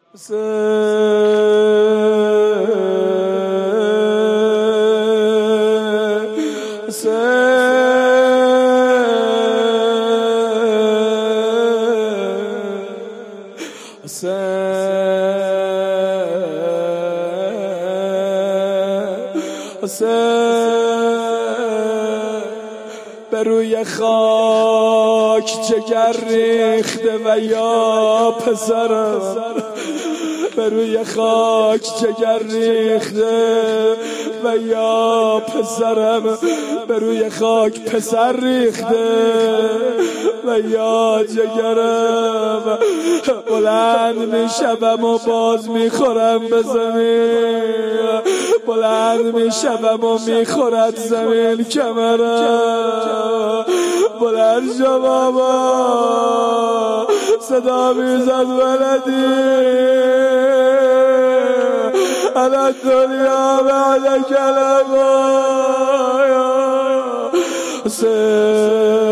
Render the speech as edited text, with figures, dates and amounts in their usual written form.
به روی خاک جگر ریخته و یا پسرم، به روی خاک جگر ریخته و یا پسرم، به روی خاک پسر ریخته و یا جگرم. بلند میشم و باز میخورم به زمین، بلند میشم و میخورد زمین کمرم. بلند شو بابا، صدا میزد ولدی على الدنيا بعد كلام